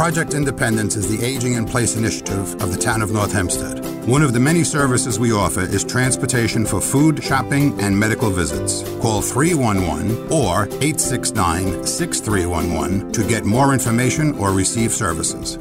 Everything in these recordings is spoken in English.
Project Independence is the Aging in Place initiative of the town of North Hempstead. One of the many services we offer is transportation for food, shopping, and medical visits. Call 311 or 869-6311 to get more information or receive services.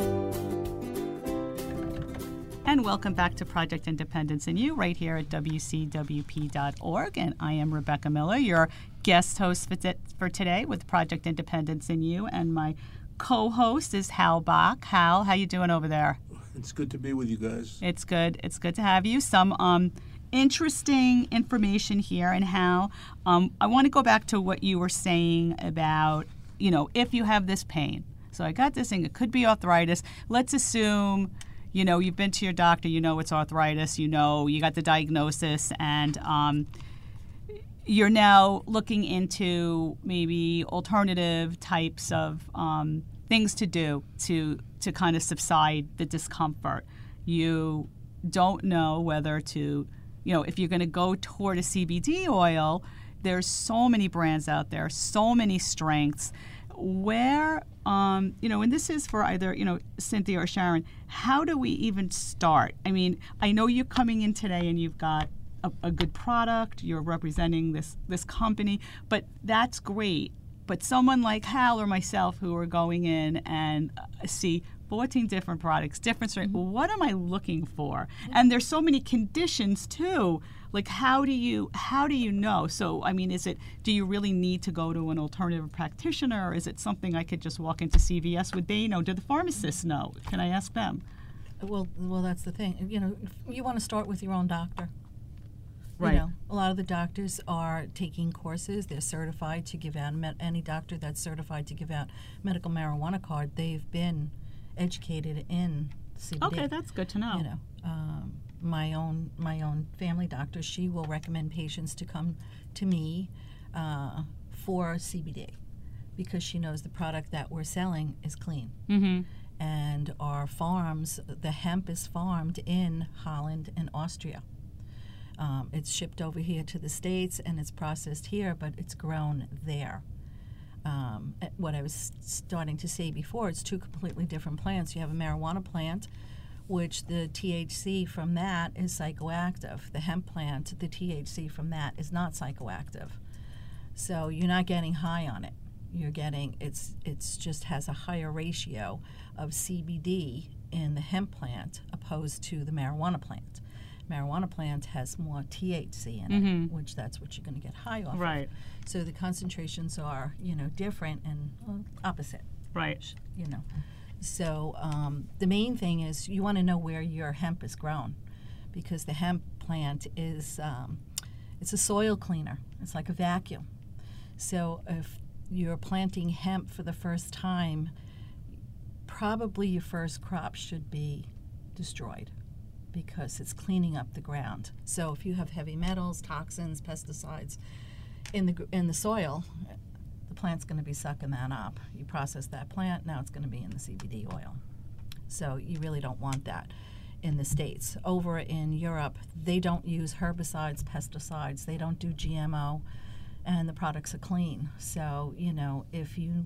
And welcome back to Project Independence and You, right here at WCWP.org. And I am Rebecca Miller, your guest host for today with Project Independence and You. And my co-host is Hal Bach. Hal, how you doing over there? It's good to be with you guys. It's good. It's good to have you. Some interesting information here. And Hal, I want to go back to what you were saying about, if you have this pain. So I got this thing. It could be arthritis. Let's assume you've been to your doctor, it's arthritis, you got the diagnosis, and you're now looking into maybe alternative types of things to do to kind of subside the discomfort. You don't know whether to, if you're going to go toward a CBD oil, there's so many brands out there, so many strengths. Where, and this is for either, Cynthia or Sharon, how do we even start? I mean, I know you're coming in today and you've got a good product, you're representing this company, but that's great. But someone like Hal or myself who are going in and see 14 different products, different strengths, what am I looking for? And there's so many conditions too. Like, how do you know? So, I mean, do you really need to go to an alternative practitioner, or is it something I could just walk into CVS? Would they know? Do the pharmacists know? Can I ask them? Well, that's the thing. You want to start with your own doctor. Right. A lot of the doctors are taking courses. They're certified to give out, any doctor that's certified to give out medical marijuana card, they've been educated in CBD. Okay, that's good to know. My own family doctor, she will recommend patients to come to me for CBD because she knows the product that we're selling is clean. Mm-hmm. And our farms, the hemp is farmed in Holland and Austria. It's shipped over here to the States and it's processed here, but it's grown there. What I was starting to say before, it's two completely different plants. You have a marijuana plant, which the THC from that is psychoactive. The hemp plant, the THC from that is not psychoactive. So you're not getting high on it. You're getting, it's just has a higher ratio of CBD in the hemp plant opposed to the marijuana plant. Marijuana plant has more THC in it, which that's what you're going to get high off Right. of. So the concentrations are, different and opposite. Right. So the main thing is you want to know where your hemp is grown, because the hemp plant is it's a soil cleaner. It's like a vacuum. So if you're planting hemp for the first time, probably your first crop should be destroyed because it's cleaning up the ground. So if you have heavy metals, toxins, pesticides in the soil, the plant's going to be sucking that up. You process that plant, now it's going to be in the CBD oil. So you really don't want that in the States. Over in Europe, they don't use herbicides, pesticides, they don't do GMO, and the products are clean. So, if your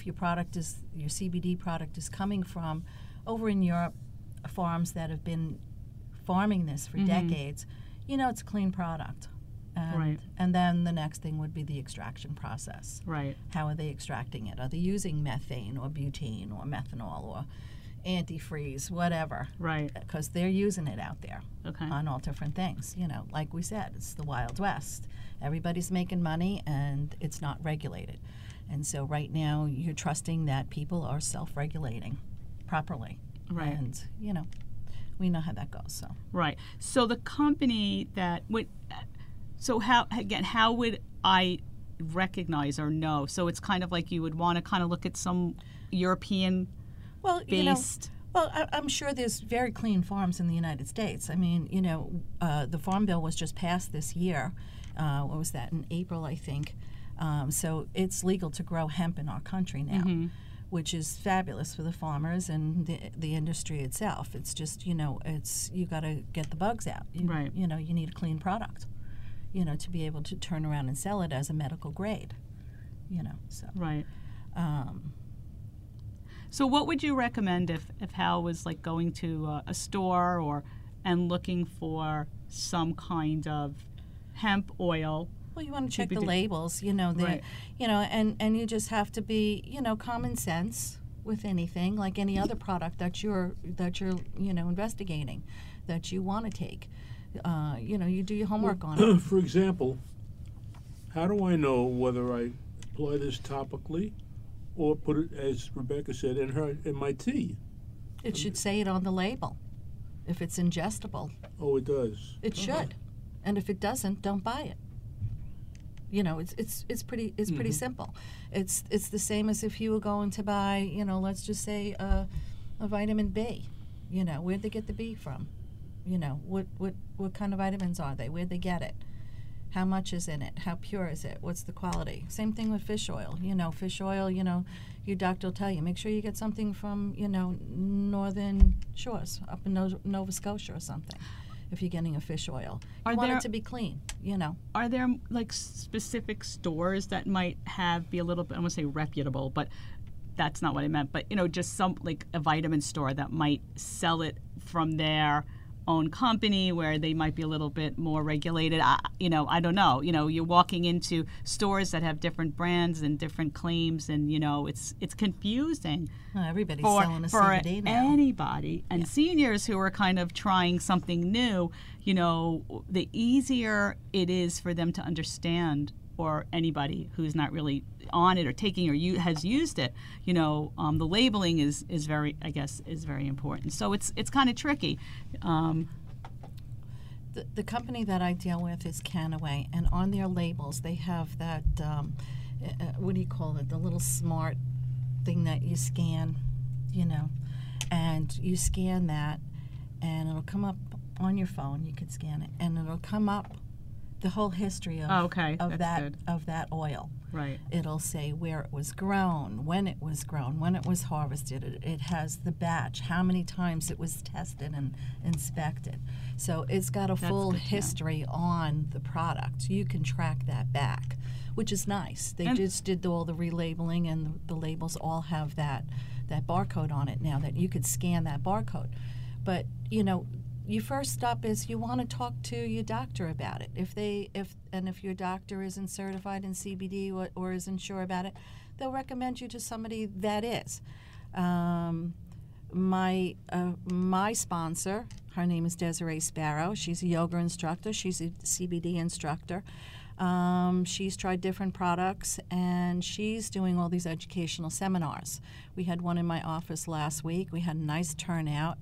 CBD product is coming from over in Europe, farms that have been farming this for decades, it's a clean product. Right. And then the next thing would be the extraction process. Right. How are they extracting it? Are they using methane or butane or methanol or antifreeze, whatever? Right. Because they're using it out there Okay. on all different things. Like we said, it's the Wild West. Everybody's making money and it's not regulated. And so right now you're trusting that people are self-regulating properly. Right. And, we know how that goes. So. Right. So the company that would... So how would I recognize or know? So it's kind of like you would want to kind of look at some European based. I'm sure there's very clean farms in the United States. I mean, the Farm Bill was just passed this year. What was that, in April, I think. So it's legal to grow hemp in our country now, which is fabulous for the farmers and the industry itself. It's just, you got to get the bugs out. Right. You need a clean product. To be able to turn around and sell it as a medical grade, so. Right. So what would you recommend if Hal was like going to a store and looking for some kind of hemp oil? Well, you want to check the CBD. labels, Right. and you just have to be, common sense with anything, like any other product that you're investigating, that you want to take. You do your homework on it. For example, how do I know whether I apply this topically or put it, as Rebecca said, in my tea? It should say it on the label. If it's ingestible, Oh, it does. it should, and if it doesn't, don't buy it. It's pretty simple. It's the same as if you were going to buy, let's just say a vitamin B. Where'd they get the B from? What kind of vitamins are they? Where'd they get it? How much is in it? How pure is it? What's the quality? Same thing with fish oil. Fish oil, your doctor will tell you, make sure you get something from, Northern Shores, up in Nova Scotia or something, if you're getting a fish oil. You want it to be clean, Are there like specific stores that might be a little bit, I won't say reputable, but that's not what I meant, but just some like a vitamin store that might sell it from their own company where they might be a little bit more regulated. I don't know. You're walking into stores that have different brands and different claims, and it's confusing. Well, everybody's for selling a CBD now. Anybody and seniors who are kind of trying something new. The easier it is for them to understand, or anybody who's not really on it or taking or has used it, the labeling is very, I guess, is very important. So it's kind of tricky. The company that I deal with is Canaway, and on their labels they have that, what do you call it, the little smart thing that you scan, and you scan that, and it'll come up on your phone. You can scan it, and it'll come up the whole history of that oil. Right. It'll say where it was grown, when it was grown, when it was harvested. It has the batch, how many times it was tested and inspected. So it's got a full history on the product. You can track that back, which is nice. They just did all the relabeling, and the labels all have that barcode on it now, that you could scan that barcode. But your first step is you want to talk to your doctor about it. If your doctor isn't certified in CBD or isn't sure about it, they'll recommend you to somebody that is. My sponsor, her name is Desiree Sparrow. She's a yoga instructor. She's a CBD instructor. She's tried different products, and she's doing all these educational seminars. We had one in my office last week. We had a nice turnout.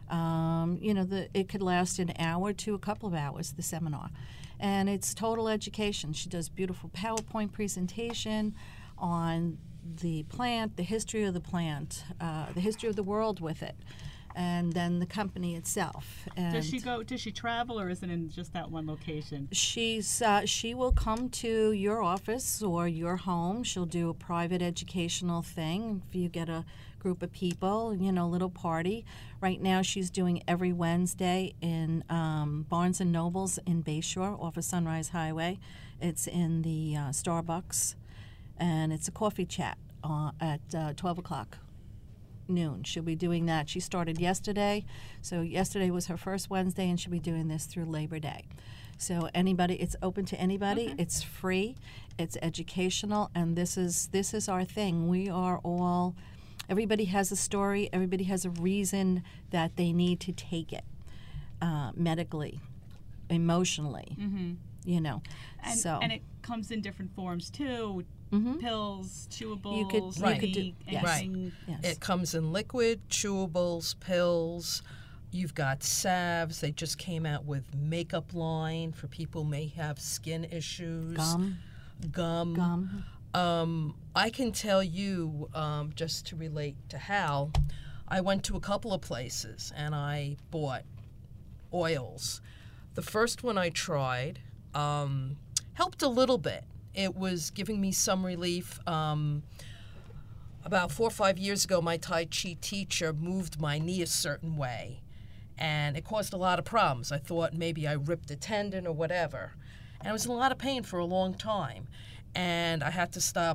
It could last an hour to a couple of hours, the seminar. And it's total education. She does beautiful PowerPoint presentation on the plant, the history of the plant, the history of the world with it, and then the company itself. And does she travel, or is it in just that one location? She will come to your office or your home. She'll do a private educational thing. If you get a group of people, little party. Right now she's doing every Wednesday in Barnes & Nobles in Bayshore off of Sunrise Highway. It's in the Starbucks, and it's a coffee chat at 12 o'clock noon. She'll be doing that. She started yesterday, so yesterday was her first Wednesday, and she'll be doing this through Labor Day. So it's open to anybody. Okay. It's free, it's educational, and this is our thing. We are all, everybody has a story, everybody has a reason that they need to take it, medically, emotionally, and it comes in different forms too. Pills, chewables, you could do, anything. Yes. It comes in liquid, chewables, pills. You've got salves. They just came out with makeup line for people who may have skin issues. Gum. I can tell you, just to relate to Hal, I went to a couple of places and I bought oils. The first one I tried helped a little bit. It was giving me some relief. About 4 or 5 years ago, my Tai Chi teacher moved my knee a certain way, and it caused a lot of problems. I thought maybe I ripped a tendon or whatever, and I was in a lot of pain for a long time, and I had to stop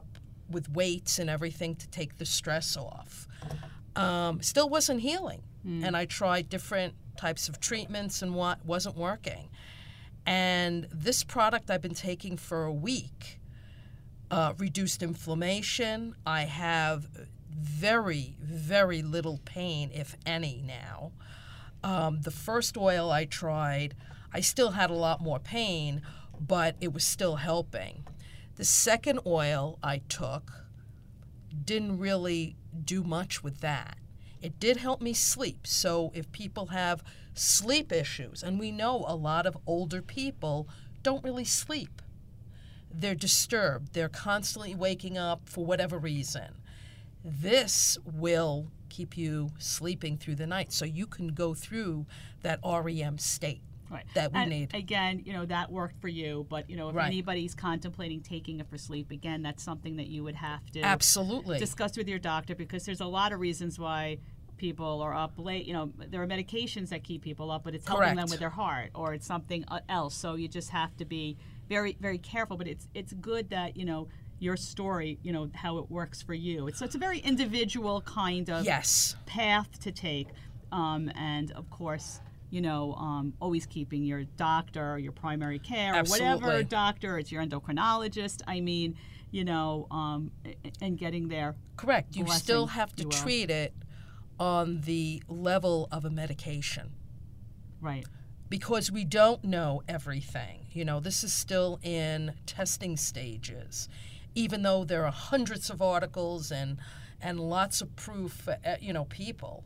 with weights and everything to take the stress off. Still wasn't healing. And I tried different types of treatments and what wasn't working. And this product I've been taking for a week reduced inflammation. I have very, very little pain, if any, now. The first oil I tried, I still had a lot more pain, but it was still helping. The second oil I took didn't really do much with that. It did help me sleep. So if people have sleep issues, and we know a lot of older people don't really sleep. They're disturbed. They're constantly waking up for whatever reason. This will keep you sleeping through the night so you can go through that REM state that we need. Again, that worked for you, but, if anybody's contemplating taking it for sleep, again, that's something that you would have to absolutely discuss with your doctor, because there's a lot of reasons why people are up late. There are medications that keep people up, but it's helping them with their heart, or it's something else. So you just have to be very, very careful. But it's good that, your story, how it works for you. So it's a very individual kind of path to take. And of course, always keeping your doctor or your primary care or whatever doctor, it's your endocrinologist. I mean, and getting there. Correct. You still have to treat it on the level of a medication. Right. Because we don't know everything. This is still in testing stages, even though there are hundreds of articles and lots of proof for, people.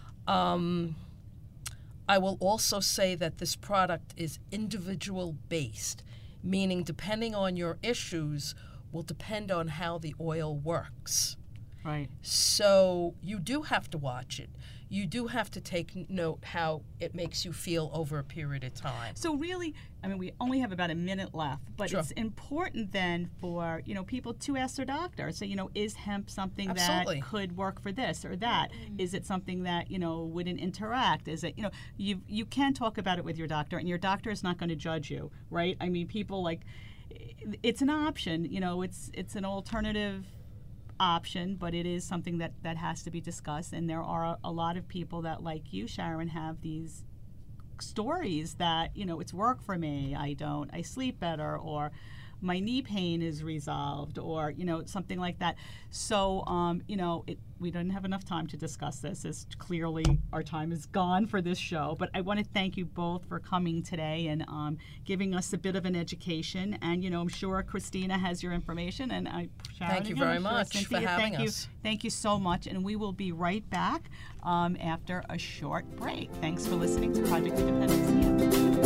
I will also say that this product is individual based, meaning depending on your issues will depend on how the oil works. Right. So you do have to watch it. You do have to take note how it makes you feel over a period of time. So really, we only have about a minute left, but it's important then for, people to ask their doctor. So, is hemp something that could work for this or that? Is it something that, wouldn't interact? Is it, you can talk about it with your doctor, and your doctor is not going to judge you, right? People it's an option, it's an alternative option, but it is something that has to be discussed. And there are a lot of people that, like you, Sharon, have these stories that, it's work for me, I sleep better, or my knee pain is resolved, or something like that. So we don't have enough time to discuss this, as clearly our time is gone for this show, but I want to thank you both for coming today and giving us a bit of an education. And I'm sure Christina has your information, and Sharon, thank you very much for having us. Thank you so much, and we will be right back after a short break. Thanks for listening to Project Independence.